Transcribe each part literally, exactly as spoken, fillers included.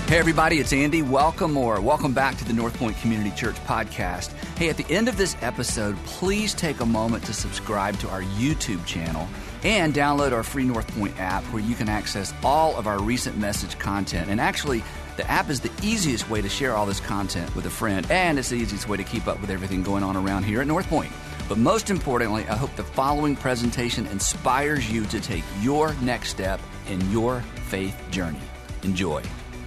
Hey everybody, it's Andy. Welcome or welcome back to the North Point Community Church podcast. Hey, at the end of this episode, please take a moment to subscribe to our YouTube channel and download our free North Point app where you can access all of our recent message content. And actually, the app is the easiest way to share all this content with a friend, and it's the easiest way to keep up with everything going on around here at North Point. But most importantly, I hope the following presentation inspires you to take your next step in your faith journey. Enjoy.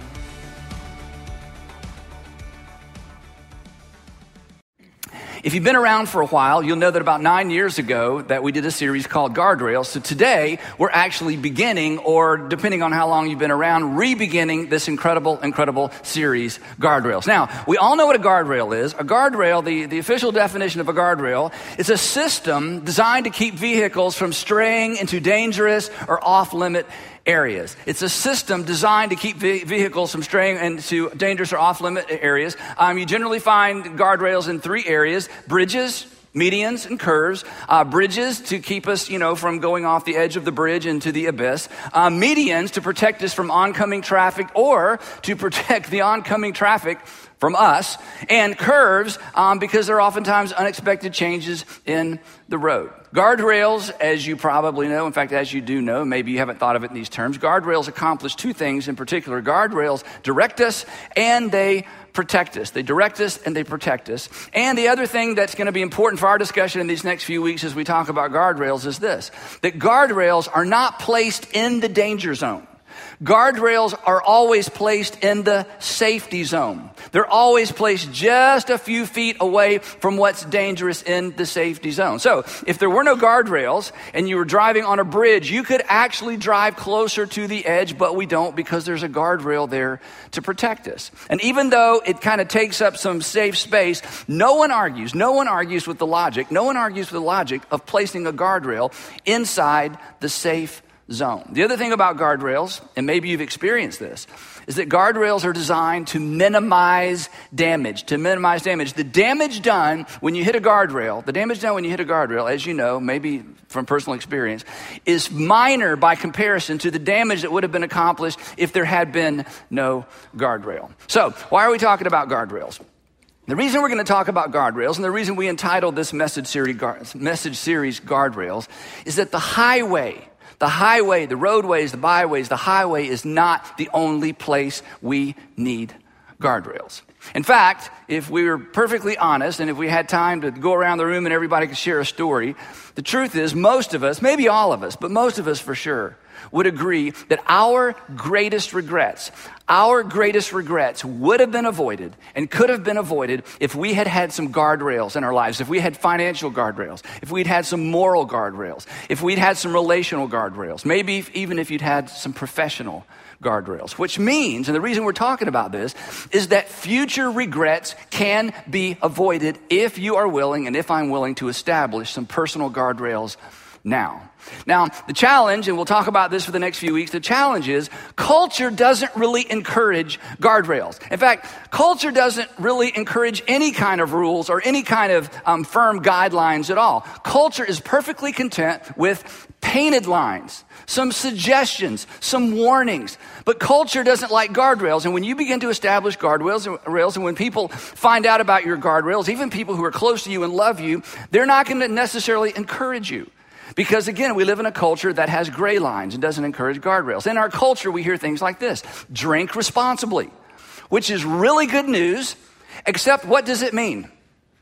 If you've been around for a while, you'll know that about nine years ago that we did a series called Guardrails. So today, we're actually beginning, or depending on how long you've been around, re-beginning this incredible, incredible series, Guardrails. Now, we all know what a guardrail is. A guardrail, the, the official definition of a guardrail, is a system designed to keep vehicles from straying into dangerous or off-limit areas. It's a system designed to keep ve- vehicles from straying into dangerous or off-limit areas. Um, you generally find guardrails in three areas: bridges, medians, and curves. Uh, bridges to keep us, you know, from going off the edge of the bridge into the abyss. Uh, medians to protect us from oncoming traffic or to protect the oncoming traffic from us. And curves um, because there are oftentimes unexpected changes in the road. Guardrails, as you probably know, in fact, as you do know, maybe you haven't thought of it in these terms, guardrails accomplish two things in particular. Guardrails direct us and they protect us. They direct us and they protect us. And the other thing that's going to be important for our discussion in these next few weeks as we talk about guardrails is this: that guardrails are not placed in the danger zone. Guardrails are always placed in the safety zone. They're always placed just a few feet away from what's dangerous in the safety zone. So if there were no guardrails and you were driving on a bridge, you could actually drive closer to the edge, but we don't because there's a guardrail there to protect us. And even though it kind of takes up some safe space, no one argues, no one argues with the logic, no one argues with the logic of placing a guardrail inside the safe zone. The other thing about guardrails, and maybe you've experienced this, is that guardrails are designed to minimize damage, to minimize damage. The damage done when you hit a guardrail, the damage done when you hit a guardrail, as you know, maybe from personal experience, is minor by comparison to the damage that would have been accomplished if there had been no guardrail. So, why are we talking about guardrails? The reason we're going to talk about guardrails, and the reason we entitled this message series, message series Guardrails, is that the highway, The highway, the roadways, the byways, the highway is not the only place we need guardrails. In fact, if we were perfectly honest and if we had time to go around the room and everybody could share a story, the truth is most of us, maybe all of us, but most of us for sure, would agree that our greatest regrets, our greatest regrets would have been avoided and could have been avoided if we had had some guardrails in our lives, if we had financial guardrails, if we'd had some moral guardrails, if we'd had some relational guardrails, maybe even if you'd had some professional guardrails. Which means, and the reason we're talking about this, is that future regrets can be avoided if you are willing, and if I'm willing, to establish some personal guardrails now. Now, the challenge, and we'll talk about this for the next few weeks, the challenge is culture doesn't really encourage guardrails. In fact, culture doesn't really encourage any kind of rules or any kind of um, firm guidelines at all. Culture is perfectly content with painted lines, some suggestions, some warnings. But culture doesn't like guardrails. And when you begin to establish guardrails rails, and when people find out about your guardrails, even people who are close to you and love you, they're not going to necessarily encourage you. Because again, we live in a culture that has gray lines and doesn't encourage guardrails. In our culture, we hear things like this: drink responsibly, which is really good news, except what does it mean?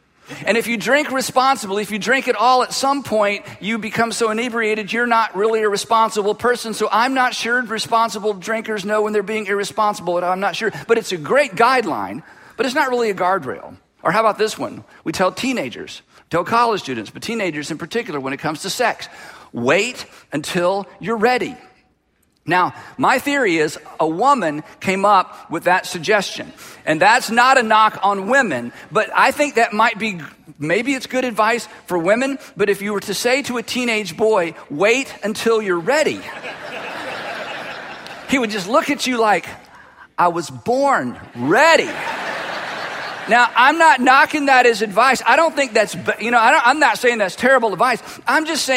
And if you drink responsibly, if you drink it all, at some point, you become so inebriated, you're not really a responsible person. So I'm not sure responsible drinkers know when they're being irresponsible, and I'm not sure. But it's a great guideline, but it's not really a guardrail. Or how about this one? We tell teenagers, tell college students, but teenagers in particular, when it comes to sex, wait until you're ready. Now, my theory is a woman came up with that suggestion. And that's not a knock on women, but I think that might be, maybe it's good advice for women, but if you were to say to a teenage boy, wait until you're ready, he would just look at you like, I was born ready. Now, I'm not knocking that as advice. I don't think that's, you know, I don't, I'm not saying that's terrible advice. I'm just saying,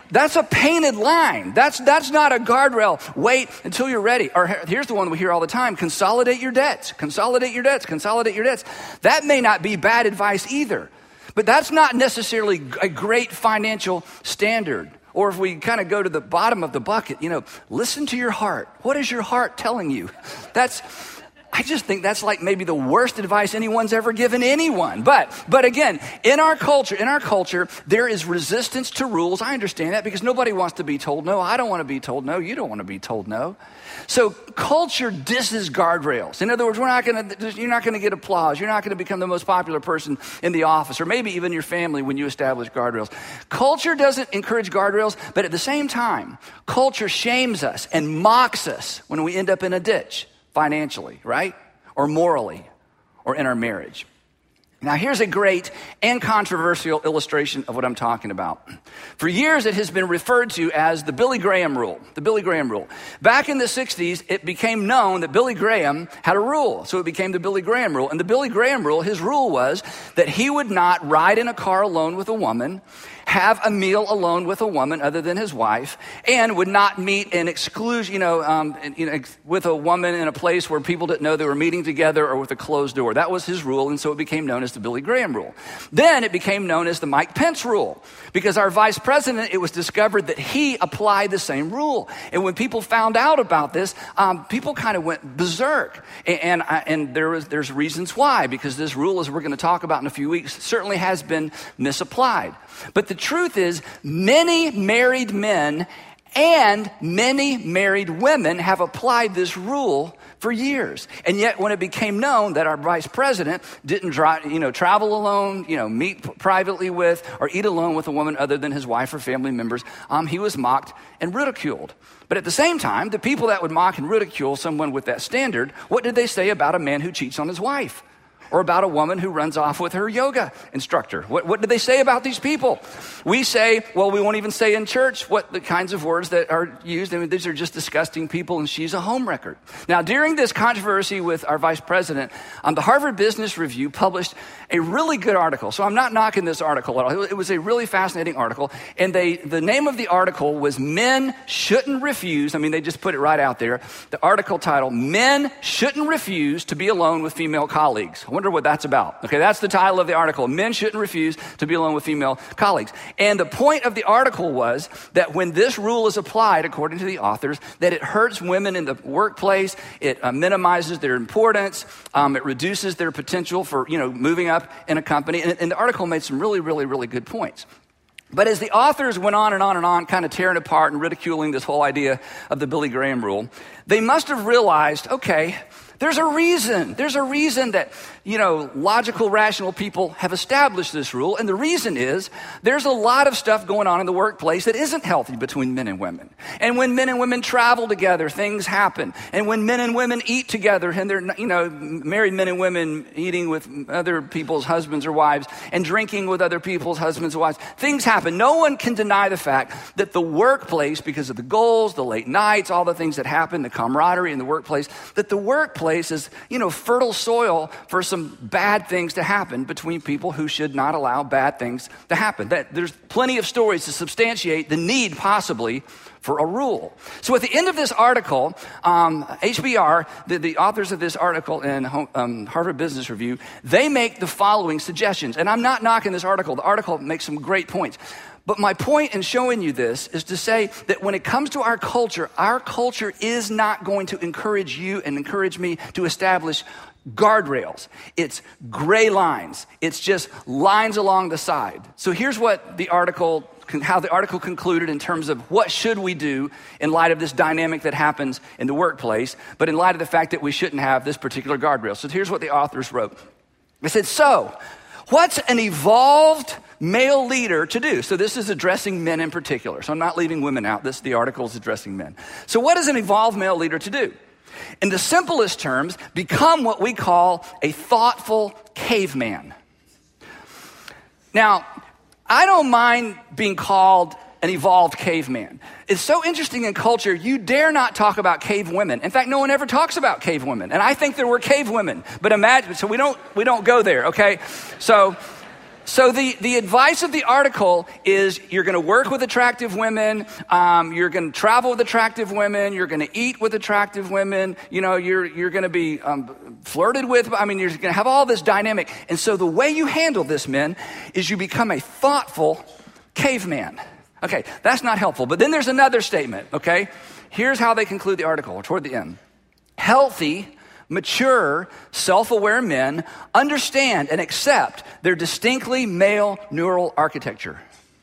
That's a painted line. That's, that's not a guardrail. Wait until you're ready. Or here's the one we hear all the time. Consolidate your debts. Consolidate your debts. Consolidate your debts. That may not be bad advice either. But that's not necessarily a great financial standard. Or if we kind of go to the bottom of the bucket, you know, listen to your heart. What is your heart telling you? That's... I just think that's like maybe the worst advice anyone's ever given anyone. But, but again, in our culture, in our culture, there is resistance to rules. I understand that because nobody wants to be told no. I don't want to be told no. You don't want to be told no. So culture disses guardrails. In other words, we're not going to, you're not going to get applause. You're not going to become the most popular person in the office or maybe even your family when you establish guardrails. Culture doesn't encourage guardrails, but at the same time, culture shames us and mocks us when we end up in a ditch. Financially, right? Or morally, or in our marriage. Now, here's a great and controversial illustration of what I'm talking about. For years, it has been referred to as the Billy Graham rule. The Billy Graham rule. Back in the sixties, it became known that Billy Graham had a rule. So it became the Billy Graham rule. And the Billy Graham rule, his rule was that he would not ride in a car alone with a woman, have a meal alone with a woman other than his wife, and would not meet in exclusion, you know, um, you know, with a woman in a place where people didn't know they were meeting together or with a closed door. That was his rule, and so it became known as the Billy Graham rule. Then it became known as the Mike Pence rule, because our vice president, it was discovered that he applied the same rule. And when people found out about this, um, people kind of went berserk. And, and, I, and there was, there's reasons why, because this rule, as we're going to talk about in a few weeks, certainly has been misapplied. But the truth is, many married men and many married women have applied this rule for years. And yet when it became known that our vice president didn't drive, you know, travel alone, you know, meet privately with or eat alone with a woman other than his wife or family members, um, he was mocked and ridiculed. But at the same time, the people that would mock and ridicule someone with that standard, what did they say about a man who cheats on his wife? Or about a woman who runs off with her yoga instructor? What, what do they say about these people? We say, well, we won't even say in church what the kinds of words that are used. I mean, these are just disgusting people, and she's a homewrecker. Now, during this controversy with our vice president, um, the Harvard Business Review published a really good article. So I'm not knocking this article at all. It was a really fascinating article. And they, the name of the article was Men Shouldn't Refuse. I mean, they just put it right out there. The article title, Men Shouldn't Refuse to Be Alone with Female Colleagues. I wonder what that's about. Okay, that's the title of the article. Men shouldn't refuse to be alone with female colleagues. And the point of the article was that when this rule is applied, according to the authors, that it hurts women in the workplace, it uh, minimizes their importance, um, it reduces their potential for, you know, moving up in a company. And, and the article made some really, really, really good points. But as the authors went on and on and on, kind of tearing apart and ridiculing this whole idea of the Billy Graham rule, they must have realized, okay, there's a reason. There's a reason that, you know, logical, rational people have established this rule. And the reason is there's a lot of stuff going on in the workplace that isn't healthy between men and women. And when men and women travel together, things happen. And when men and women eat together, and they're, you know, married men and women eating with other people's husbands or wives and drinking with other people's husbands or wives, things happen. No one can deny the fact that the workplace, because of the goals, the late nights, all the things that happen, the camaraderie in the workplace, that the workplace is, you know, fertile soil for some bad things to happen between people who should not allow bad things to happen. That there's plenty of stories to substantiate the need possibly for a rule. So at the end of this article, um, H B R, the, the authors of this article in um, Harvard Business Review, they make the following suggestions. And I'm not knocking this article. The article makes some great points. But my point in showing you this is to say that when it comes to our culture, our culture is not going to encourage you and encourage me to establish guardrails. It's gray lines. It's just lines along the side. So here's what the article, how the article concluded in terms of what should we do in light of this dynamic that happens in the workplace, but in light of the fact that we shouldn't have this particular guardrail. So here's what the authors wrote. They said, so what's an evolved male leader to do? So this is addressing men in particular. So I'm not leaving women out. This, the article is addressing men. So what is an evolved male leader to do? In the simplest terms, become what we call a thoughtful caveman. Now, I don't mind being called an evolved caveman. It's so interesting in culture, you dare not talk about cave women. In fact, no one ever talks about cave women. And I think there were cave women, but imagine, so we don't, we don't go there, okay? So, So the, the advice of the article is you're going to work with attractive women, um, you're going to travel with attractive women, you're going to eat with attractive women, you know, you're you're going to be um, flirted with. I mean, you're going to have all this dynamic. And so the way you handle this, men, is you become a thoughtful caveman. Okay, that's not helpful. But then there's another statement, okay? Here's how they conclude the article toward the end. Healthy, mature, self-aware men understand and accept their distinctly male neural architecture.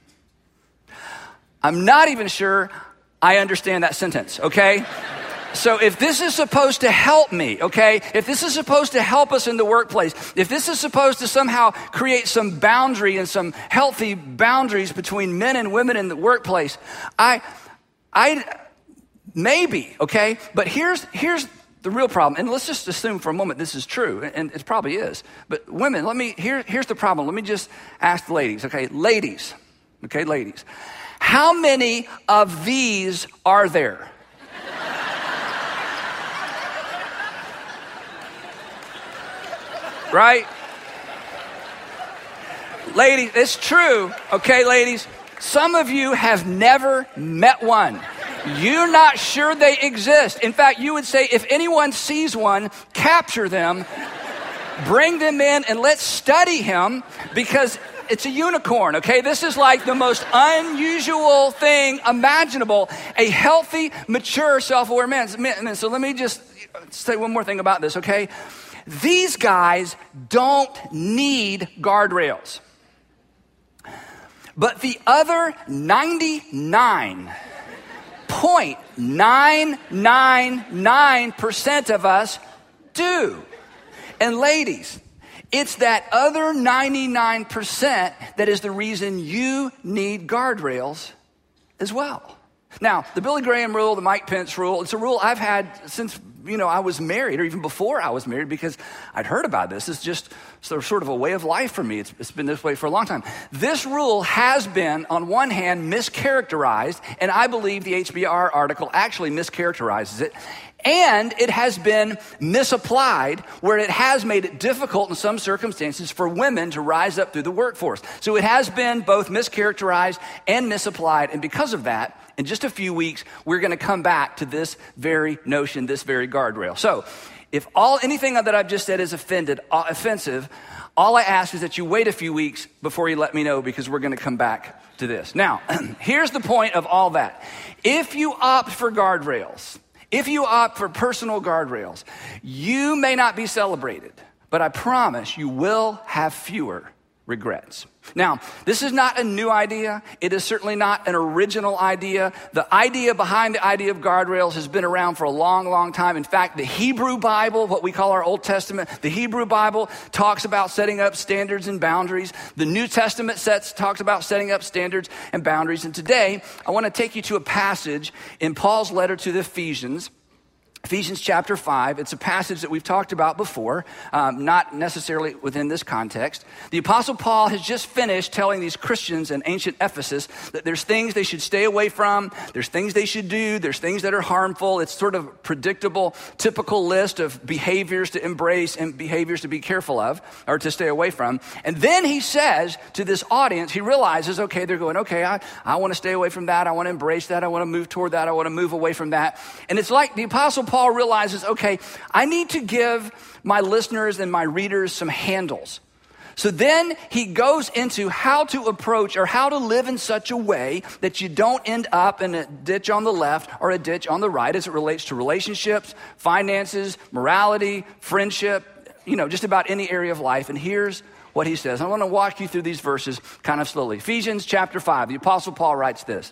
I'm not even sure I understand that sentence, okay? So if this is supposed to help me, okay, if this is supposed to help us in the workplace, if this is supposed to somehow create some boundary and some healthy boundaries between men and women in the workplace, I, I, maybe, okay, but here's, here's, the real problem, and let's just assume for a moment this is true, and it probably is. But women, let me, here, here's the problem. Let me just ask the ladies, okay? Ladies, okay, ladies. How many of these are there? Right? Ladies, it's true, okay, ladies? Some of you have never met one. You're not sure they exist. In fact, you would say if anyone sees one, capture them, bring them in, and let's study him because it's a unicorn, okay? This is like the most unusual thing imaginable. A healthy, mature, self-aware man. So let me just say one more thing about this, okay? These guys don't need guardrails. But the other ninety-nine point nine nine nine percent of us do. And ladies, it's that other ninety-nine percent that is the reason you need guardrails as well. Now, the Billy Graham rule, the Mike Pence rule, it's a rule I've had since, you know, I was married, or even before I was married, because I'd heard about this. It's just sort of a way of life for me. It's, it's been this way for a long time. This rule has been, on one hand, mischaracterized, and I believe the H B R article actually mischaracterizes it, and it has been misapplied, where it has made it difficult in some circumstances for women to rise up through the workforce. So it has been both mischaracterized and misapplied, and because of that, in just a few weeks, we're going to come back to this very notion, this very guardrail. So if all anything that I've just said is offended, uh, offensive, all I ask is that you wait a few weeks before you let me know, because we're going to come back to this. Now, here's the point of all that. If you opt for guardrails, if you opt for personal guardrails, you may not be celebrated, but I promise you will have fewer regrets. Now, this is not a new idea. It is certainly not an original idea. The idea behind the idea of guardrails has been around for a long, long time. In fact, the Hebrew Bible, what we call our Old Testament, the Hebrew Bible talks about setting up standards and boundaries. The New Testament sets, talks about setting up standards and boundaries. And today, I want to take you to a passage in Paul's letter to the Ephesians, Ephesians chapter five. It's a passage that we've talked about before, um, not necessarily within this context. The Apostle Paul has just finished telling these Christians in ancient Ephesus that there's things they should stay away from, there's things they should do, there's things that are harmful. It's sort of a predictable, typical list of behaviors to embrace and behaviors to be careful of, or to stay away from. And then he says to this audience, he realizes, okay, they're going, okay, I, I want to stay away from that, I want to embrace that, I want to move toward that, I want to move away from that. And it's like the Apostle Paul Paul realizes, okay, I need to give my listeners and my readers some handles. So then he goes into how to approach or how to live in such a way that you don't end up in a ditch on the left or a ditch on the right as it relates to relationships, finances, morality, friendship, you know, just about any area of life. And here's what he says. I want to walk you through these verses kind of slowly. Ephesians chapter five, the Apostle Paul writes this.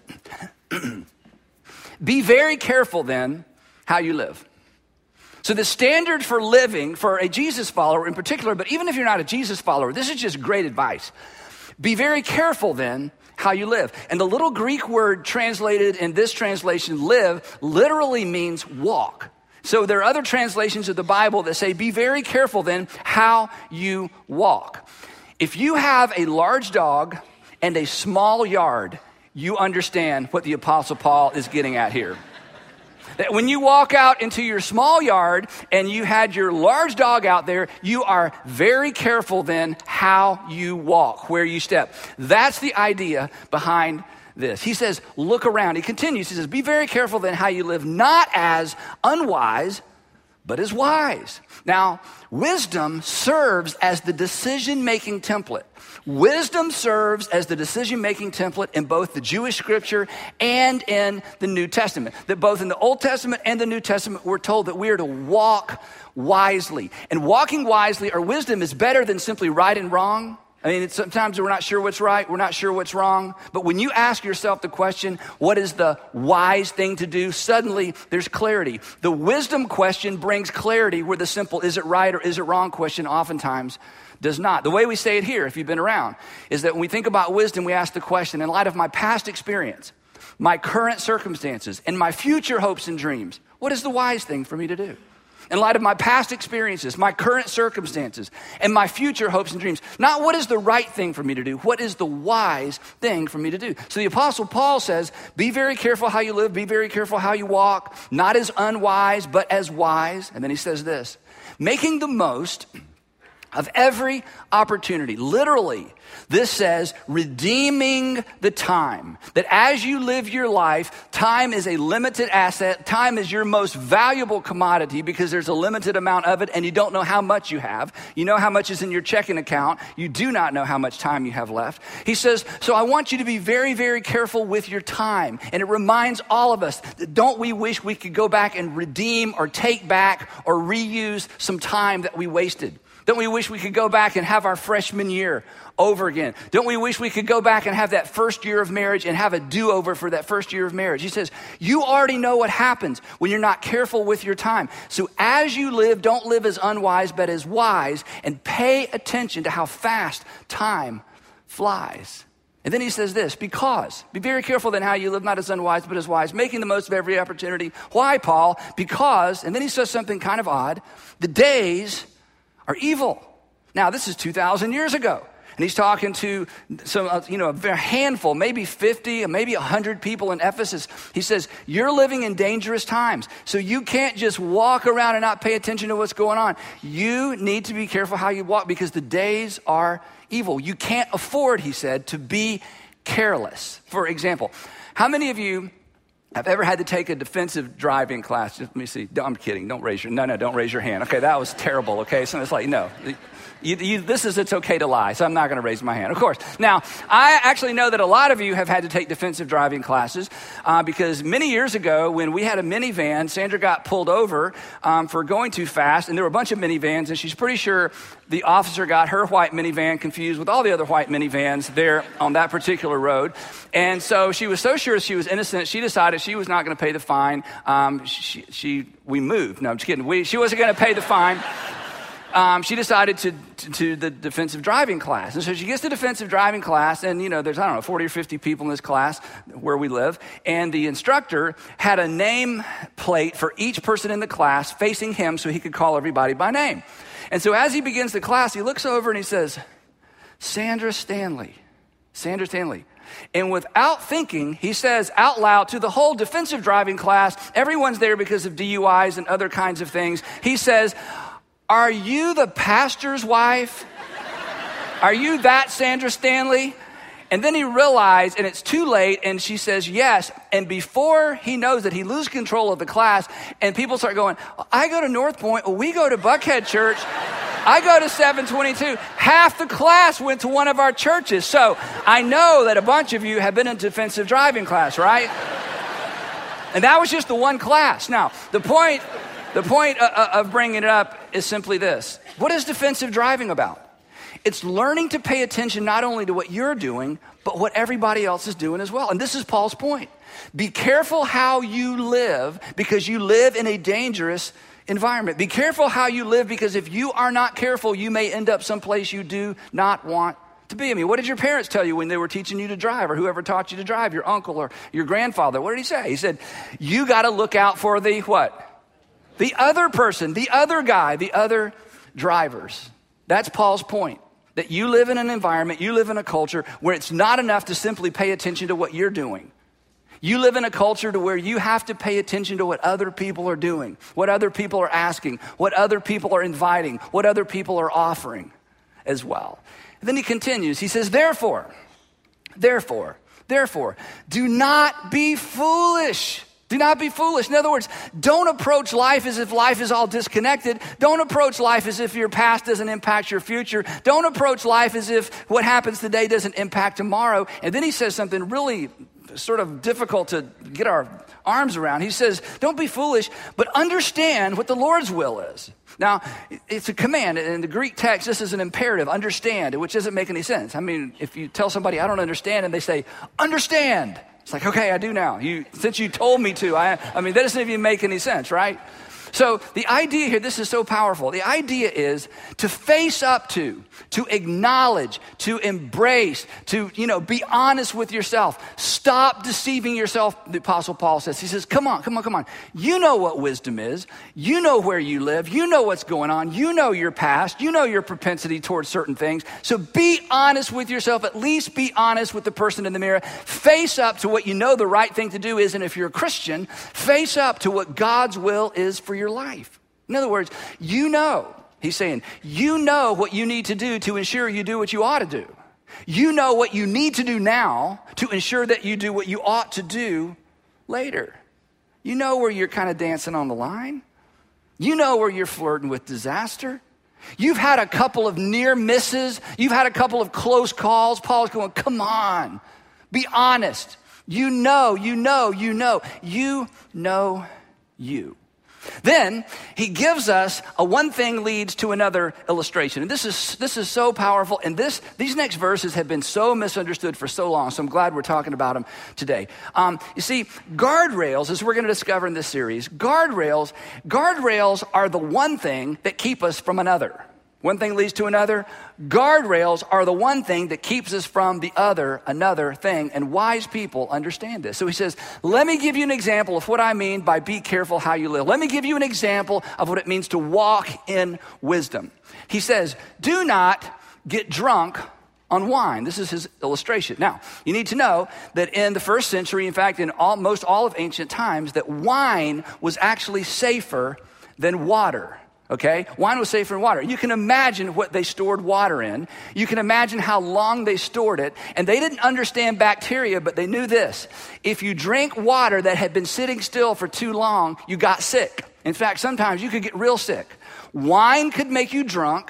Be very careful then how you live. So the standard for living for a Jesus follower in particular, but even if you're not a Jesus follower, this is just great advice. Be very careful then how you live. And the little Greek word translated in this translation, live, literally means walk. So there are other translations of the Bible that say, be very careful then how you walk. If you have a large dog and a small yard, you understand what the Apostle Paul is getting at here. That when you walk out into your small yard and you had your large dog out there, you are very careful then how you walk, where you step. That's the idea behind this. He says, look around. He continues, he says, be very careful then how you live, not as unwise, but as wise. Now, wisdom serves as the decision-making template. Wisdom serves as the decision-making template in both the Jewish scripture and in the New Testament. That both in the Old Testament and the New Testament, we're told that we are to walk wisely. And walking wisely or wisdom is better than simply right and wrong. I mean, it's, sometimes we're not sure what's right, we're not sure what's wrong. But when you ask yourself the question, what is the wise thing to do? Suddenly, there's clarity. The wisdom question brings clarity where the simple, is it right or is it wrong question oftentimes does not. The way we say it here, if you've been around, is that when we think about wisdom, we ask the question, in light of my past experience, my current circumstances, and my future hopes and dreams, what is the wise thing for me to do? In light of my past experiences, my current circumstances, and my future hopes and dreams. Not what is the right thing for me to do, what is the wise thing for me to do? So the Apostle Paul says, be very careful how you live, be very careful how you walk, not as unwise, but as wise. And then he says this, making the most of every opportunity. Literally, this says redeeming the time. That as you live your life, time is a limited asset. Time is your most valuable commodity because there's a limited amount of it and you don't know how much you have. You know how much is in your checking account. You do not know how much time you have left. He says, so I want you to be very, very careful with your time. And it reminds all of us that don't we wish we could go back and redeem or take back or reuse some time that we wasted? Don't we wish we could go back and have our freshman year over again? Don't we wish we could go back and have that first year of marriage and have a do-over for that first year of marriage? He says, you already know what happens when you're not careful with your time. So as you live, don't live as unwise, but as wise, and pay attention to how fast time flies. And then he says this, because, be very careful then how you live, not as unwise, but as wise, making the most of every opportunity. Why, Paul? Because, and then he says something kind of odd, the days are evil. Now, this is two thousand years ago. And he's talking to some, uh, you know, a handful, maybe fifty, maybe one hundred people in Ephesus. He says, you're living in dangerous times. So you can't just walk around and not pay attention to what's going on. You need to be careful how you walk because the days are evil. You can't afford, he said, to be careless. For example, how many of you have ever had to take a defensive driving class? Just, let me see. I'm kidding. Don't raise your, no, no, don't raise your hand. Okay, that was terrible. Okay, so it's like, no. You, you, this is, it's okay to lie, so I'm not going to raise my hand, of course. Now, I actually know that a lot of you have had to take defensive driving classes uh, because many years ago when we had a minivan, Sandra got pulled over um, for going too fast, and there were a bunch of minivans, and she's pretty sure the officer got her white minivan confused with all the other white minivans there on that particular road. And so she was so sure she was innocent, she decided she was not going to pay the fine. Um, she, she, we moved. No, I'm just kidding. We, she wasn't going to pay the fine. Um, she decided to, to to the defensive driving class. And so she gets to defensive driving class, and, you know, there's, I don't know, forty or fifty people in this class where we live. And the instructor had a name plate for each person in the class facing him so he could call everybody by name. And so as he begins the class, he looks over and he says, Sandra Stanley, Sandra Stanley. And without thinking, he says out loud to the whole defensive driving class, everyone's there because of D U Is and other kinds of things. He says, are you the pastor's wife? Are you that Sandra Stanley? And then he realized, and it's too late, and she says yes. And before he knows it, he loses control of the class, and people start going, I go to North Point, or we go to Buckhead Church. I go to seven twenty-two. Half the class went to one of our churches. So I know that a bunch of you have been in defensive driving class, right? And that was just the one class. Now, the point... The point of bringing it up is simply this. What is defensive driving about? It's learning to pay attention not only to what you're doing, but what everybody else is doing as well. And this is Paul's point. Be careful how you live because you live in a dangerous environment. Be careful how you live because if you are not careful, you may end up someplace you do not want to be. I mean, what did your parents tell you when they were teaching you to drive, or whoever taught you to drive, your uncle or your grandfather? What did he say? He said, you got to look out for the what? The other person, the other guy, the other drivers. That's Paul's point, that you live in an environment, you live in a culture where it's not enough to simply pay attention to what you're doing. You live in a culture to where you have to pay attention to what other people are doing, what other people are asking, what other people are inviting, what other people are offering as well. And then he continues, he says, therefore, therefore, therefore, do not be foolish. Do not be foolish. In other words, don't approach life as if life is all disconnected. Don't approach life as if your past doesn't impact your future. Don't approach life as if what happens today doesn't impact tomorrow. And then he says something really sort of difficult to get our arms around. He says, don't be foolish, but understand what the Lord's will is. Now, it's a command. In the Greek text, this is an imperative, understand, which doesn't make any sense. I mean, if you tell somebody, I don't understand, and they say, understand. It's like, okay, I do now. You, since you told me to, I, I mean, that doesn't even make any sense, right? So the idea here, this is so powerful. The idea is to face up to, to acknowledge, to embrace, to, you know, be honest with yourself. Stop deceiving yourself, the Apostle Paul says. He says, come on, come on, come on. You know what wisdom is. You know where you live. You know what's going on. You know your past. You know your propensity towards certain things. So be honest with yourself. At least be honest with the person in the mirror. Face up to what you know the right thing to do is. And if you're a Christian, face up to what God's will is for your your life. In other words, you know, he's saying, you know what you need to do to ensure you do what you ought to do. You know what you need to do now to ensure that you do what you ought to do later. You know where you're kind of dancing on the line. You know where you're flirting with disaster. You've had a couple of near misses. You've had a couple of close calls. Paul's going, come on, be honest. You know, you know, you know, you know you. Then he gives us a one thing leads to another illustration. And this is this is so powerful. And this these next verses have been so misunderstood for so long. So I'm glad we're talking about them today. Um, you see, guardrails, as we're going to discover in this series, guardrails, guardrails are the one thing that keep us from another. One thing leads to another. Guardrails are the one thing that keeps us from the other, another thing. And wise people understand this. So he says, let me give you an example of what I mean by be careful how you live. Let me give you an example of what it means to walk in wisdom. He says, do not get drunk on wine. This is his illustration. Now, you need to know that in the first century, in fact, in almost all of ancient times, that wine was actually safer than water. Okay? Wine was safer than water. You can imagine what they stored water in. You can imagine how long they stored it. And they didn't understand bacteria, but they knew this. If you drink water that had been sitting still for too long, you got sick. In fact, sometimes you could get real sick. Wine could make you drunk.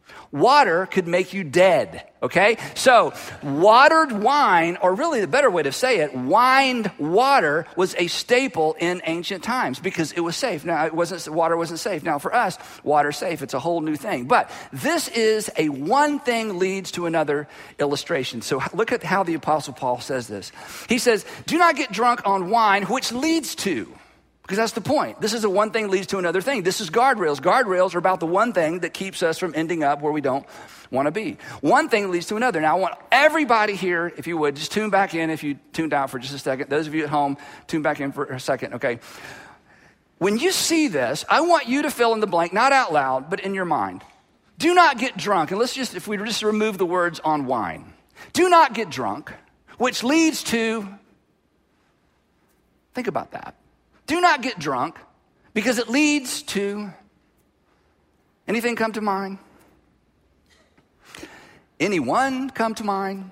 Water could make you dead, okay? So watered wine, or really the better way to say it, wined water was a staple in ancient times because it was safe. Now, it wasn't, water wasn't safe. Now, for us, water's safe. It's a whole new thing. But this is a one thing leads to another illustration. So look at how the Apostle Paul says this. He says, do not get drunk on wine, which leads to. Because that's the point. This is a one thing leads to another thing. This is guardrails. Guardrails are about the one thing that keeps us from ending up where we don't want to be. One thing leads to another. Now, I want everybody here, if you would, just tune back in if you tuned out for just a second. Those of you at home, tune back in for a second, okay? When you see this, I want you to fill in the blank, not out loud, but in your mind. Do not get drunk. And let's just, if we just remove the words on wine. Do not get drunk, which leads to, think about that. Do not get drunk because it leads to, anything come to mind? Anyone come to mind?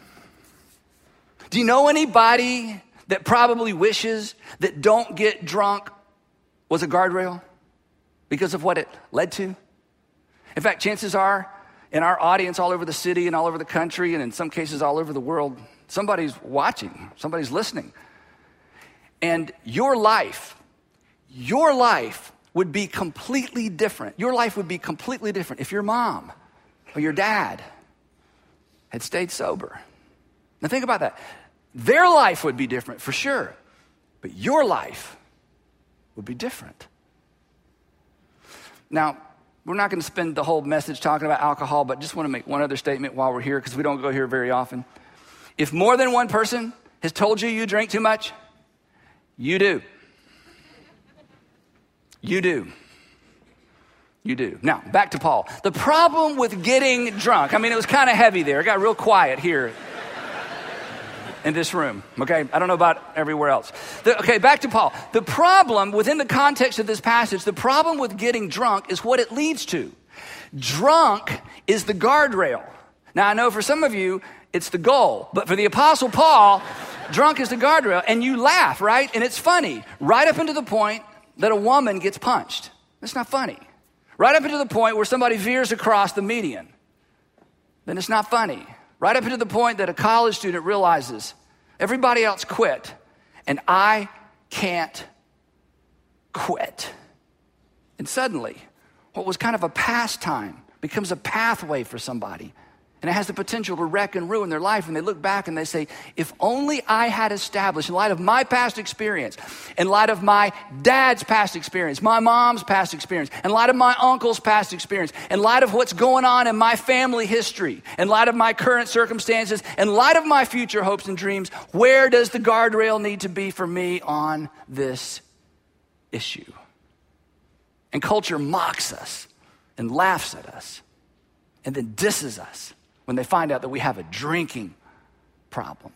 Do you know anybody that probably wishes that don't get drunk was a guardrail because of what it led to? In fact, chances are in our audience all over the city and all over the country and in some cases all over the world, somebody's watching, somebody's listening. And your life, your life would be completely different. Your life would be completely different if your mom or your dad had stayed sober. Now think about that. Their life would be different for sure, but your life would be different. Now, we're not going to spend the whole message talking about alcohol, but just want to make one other statement while we're here because we don't go here very often. If more than one person has told you you drink too much, you do. You do. You do. Now, back to Paul. The problem with getting drunk, I mean, it was kind of heavy there. It got real quiet here. in this room, okay? I don't know about everywhere else. The, okay, back to Paul. The problem within the context of this passage, the problem with getting drunk is what it leads to. Drunk is the guardrail. Now, I know for some of you, it's the goal, but for the Apostle Paul, drunk is the guardrail, and you laugh, right? And it's funny, right up into the point that a woman gets punched. It's not funny. Right up into the point where somebody veers across the median. Then it's not funny. Right up into the point that a college student realizes everybody else quit and I can't quit. And suddenly, what was kind of a pastime becomes a pathway for somebody. And it has the potential to wreck and ruin their life. And they look back and they say, if only I had established, in light of my past experience, in light of my dad's past experience, my mom's past experience, in light of my uncle's past experience, in light of what's going on in my family history, in light of my current circumstances, in light of my future hopes and dreams, where does the guardrail need to be for me on this issue? And culture mocks us and laughs at us and then disses us when they find out that we have a drinking problem.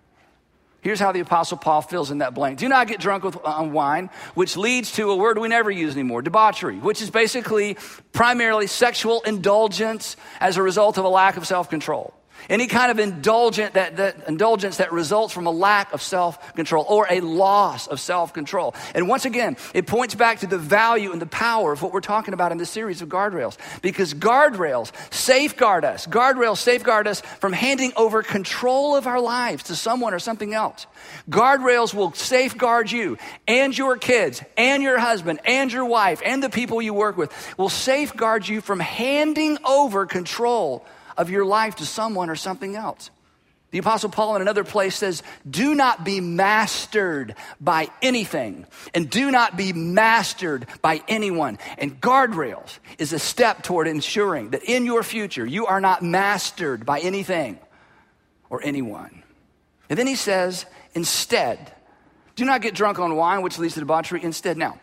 Here's how the Apostle Paul fills in that blank. Do not get drunk with on wine, which leads to a word we never use anymore, debauchery, which is basically primarily sexual indulgence as a result of a lack of self-control. Any kind of indulgent that, that indulgence that results from a lack of self-control or a loss of self-control. And once again, it points back to the value and the power of what we're talking about in this series of guardrails. Because guardrails safeguard us. Guardrails safeguard us from handing over control of our lives to someone or something else. Guardrails will safeguard you and your kids and your husband and your wife and the people you work with. Will safeguard you from handing over control of your life to someone or something else. The Apostle Paul in another place says, do not be mastered by anything and do not be mastered by anyone. And guardrails is a step toward ensuring that in your future, you are not mastered by anything or anyone. And then he says, instead, do not get drunk on wine, which leads to debauchery. Instead, now,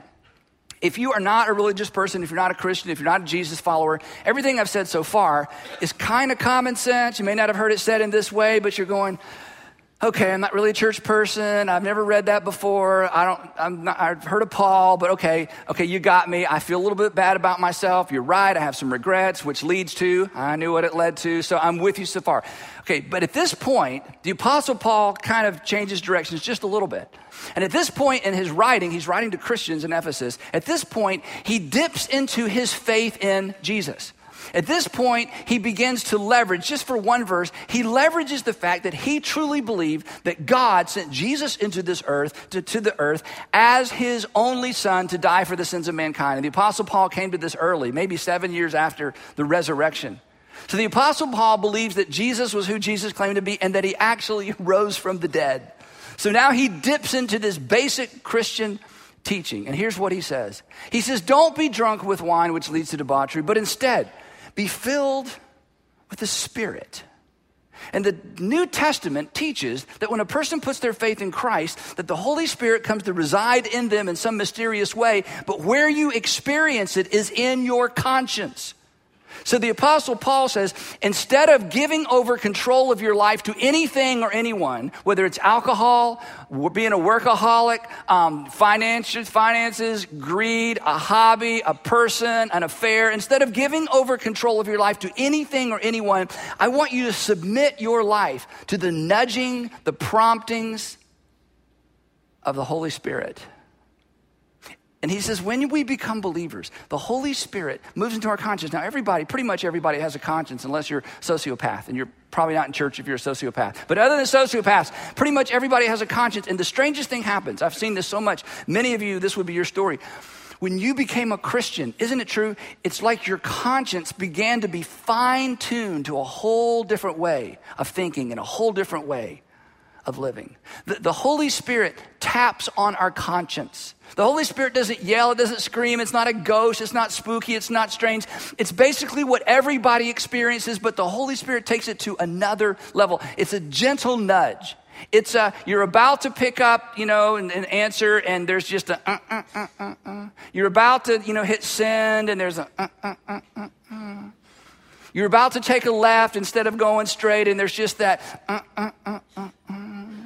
if you are not a religious person, if you're not a Christian, if you're not a Jesus follower, everything I've said so far is kind of common sense. You may not have heard it said in this way, but you're going, okay, I'm not really a church person. I've never read that before. I don't, I'm not, I've heard of Paul, but okay, okay, you got me. I feel a little bit bad about myself. You're right. I have some regrets, which leads to, I knew what it led to. So I'm with you so far. Okay, but at this point, the Apostle Paul kind of changes directions just a little bit. And at this point in his writing, he's writing to Christians in Ephesus. At this point, he dips into his faith in Jesus. At this point, he begins to leverage, just for one verse, he leverages the fact that he truly believed that God sent Jesus into this earth, to, to the earth, as his only son to die for the sins of mankind. And the Apostle Paul came to this early, maybe seven years after the resurrection. So the Apostle Paul believes that Jesus was who Jesus claimed to be and that he actually rose from the dead. So now he dips into this basic Christian teaching. And here's what he says. He says, don't be drunk with wine, which leads to debauchery, but instead be filled with the Spirit. And the New Testament teaches that when a person puts their faith in Christ, that the Holy Spirit comes to reside in them in some mysterious way, but where you experience it is in your conscience. So the Apostle Paul says, instead of giving over control of your life to anything or anyone, whether it's alcohol, being a workaholic, um, finances, finances, greed, a hobby, a person, an affair, instead of giving over control of your life to anything or anyone, I want you to submit your life to the nudging, the promptings of the Holy Spirit. And he says, when we become believers, the Holy Spirit moves into our conscience. Now, everybody, pretty much everybody has a conscience, unless you're a sociopath. And you're probably not in church if you're a sociopath. But other than sociopaths, pretty much everybody has a conscience. And the strangest thing happens. I've seen this so much. Many of you, this would be your story. When you became a Christian, isn't it true? It's like your conscience began to be fine-tuned to a whole different way of thinking and a whole different way of living. The, the Holy Spirit taps on our conscience. The Holy Spirit doesn't yell, it doesn't scream, it's not a ghost, it's not spooky, it's not strange. It's basically what everybody experiences, but the Holy Spirit takes it to another level. It's a gentle nudge. It's a, you're about to pick up, you know, an, an answer, and there's just a, uh, uh, uh, uh, uh. You're about to, you know, hit send, and there's a, uh, uh, uh, uh, uh. You're about to take a left instead of going straight, and there's just that, uh, uh, uh, uh, uh.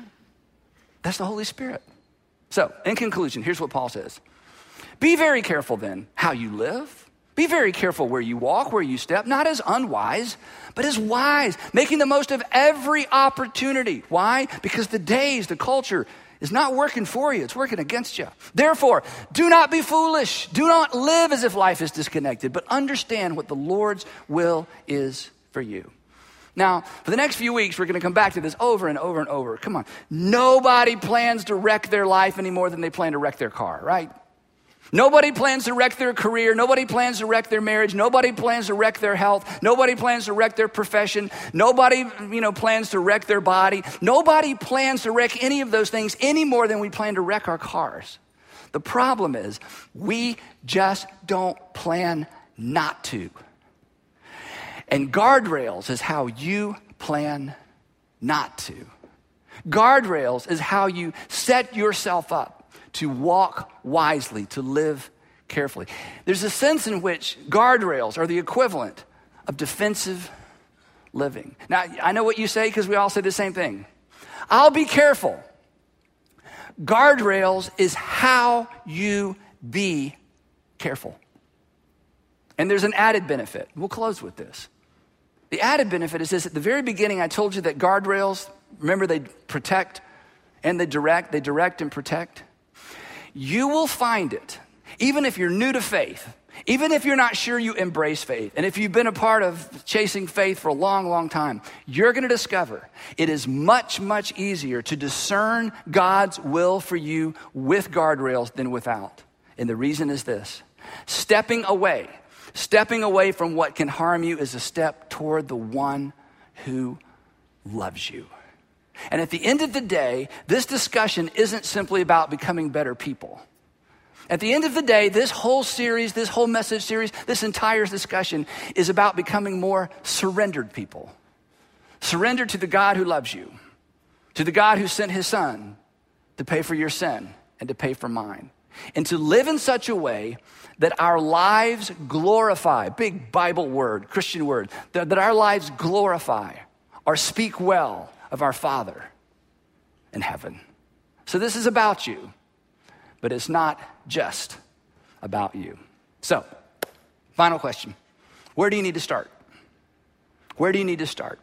That's the Holy Spirit. So, in conclusion, here's what Paul says. Be very careful then how you live. Be very careful where you walk, where you step, not as unwise, but as wise, making the most of every opportunity. Why? Because the days, the culture is not working for you. It's working against you. Therefore, do not be foolish. Do not live as if life is disconnected, but understand what the Lord's will is for you. Now, for the next few weeks, we're going to come back to this over and over and over. Come on. Nobody plans to wreck their life any more than they plan to wreck their car, right? Nobody plans to wreck their career. Nobody plans to wreck their marriage. Nobody plans to wreck their health. Nobody plans to wreck their profession. Nobody, you know, plans to wreck their body. Nobody plans to wreck any of those things any more than we plan to wreck our cars. The problem is we just don't plan not to. And guardrails is how you plan not to. Guardrails is how you set yourself up to walk wisely, to live carefully. There's a sense in which guardrails are the equivalent of defensive living. Now, I know what you say because we all say the same thing. I'll be careful. Guardrails is how you be careful. And there's an added benefit. We'll close with this. The added benefit is this. At the very beginning, I told you that guardrails, remember, they protect and they direct. They direct and protect. You will find it, even if you're new to faith, even if you're not sure you embrace faith, and if you've been a part of chasing faith for a long, long time, you're going to discover it is much, much easier to discern God's will for you with guardrails than without. And the reason is this. Stepping away, stepping away from what can harm you is a step toward the one who loves you. And at the end of the day, this discussion isn't simply about becoming better people. At the end of the day, this whole series, this whole message series, this entire discussion is about becoming more surrendered people. Surrendered to the God who loves you, to the God who sent his son to pay for your sin and to pay for mine. And to live in such a way that our lives glorify, big Bible word, Christian word, that, that our lives glorify or speak well of our Father in heaven. So this is about you, but it's not just about you. So, final question. Where do you need to start? Where do you need to start?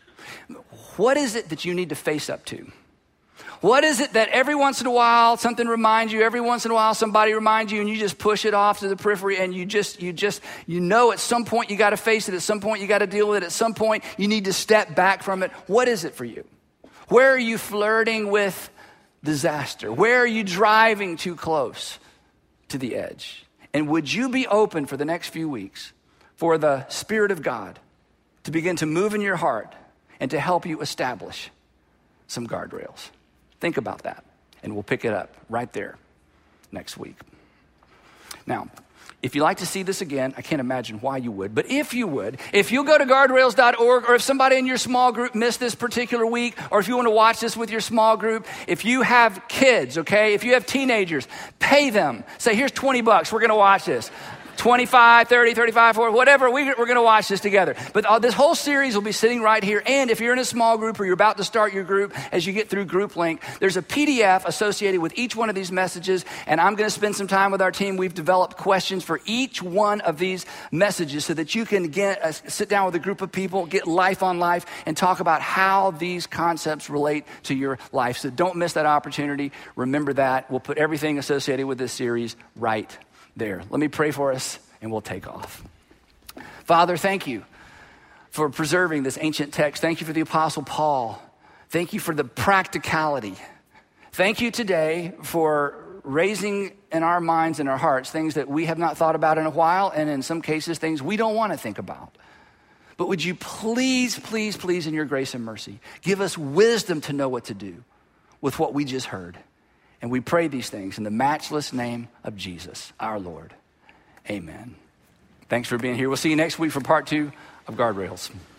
What is it that you need to face up to? What is it that every once in a while something reminds you, every once in a while somebody reminds you and you just push it off to the periphery and you just, you just, you know at some point you got to face it, at some point you got to deal with it, at some point you need to step back from it. What is it for you? Where are you flirting with disaster? Where are you driving too close to the edge? And would you be open for the next few weeks for the Spirit of God to begin to move in your heart and to help you establish some guardrails? Think about that, and we'll pick it up right there next week. Now, if you'd like to see this again, I can't imagine why you would, but if you would, if you'll go to guardrails dot org, or if somebody in your small group missed this particular week, or if you want to watch this with your small group, if you have kids, okay, if you have teenagers, pay them. Say, here's twenty bucks, we're going to watch this. twenty-five, thirty, thirty-five, forty, whatever, we, we're going to watch this together. But uh, this whole series will be sitting right here. And if you're in a small group or you're about to start your group, as you get through Group Link, there's a P D F associated with each one of these messages. And I'm going to spend some time with our team. We've developed questions for each one of these messages so that you can get uh, sit down with a group of people, get life on life, and talk about how these concepts relate to your life. So don't miss that opportunity. Remember that. We'll put everything associated with this series right there. Let me pray for us and we'll take off. Father, thank you for preserving this ancient text. Thank you for the Apostle Paul. Thank you for the practicality. Thank you today for raising in our minds and our hearts things that we have not thought about in a while, and in some cases things we don't want to think about. But would you please, please, please, in your grace and mercy, give us wisdom to know what to do with what we just heard. And we pray these things in the matchless name of Jesus, our Lord. Amen. Thanks for being here. We'll see you next week for part two of Guardrails.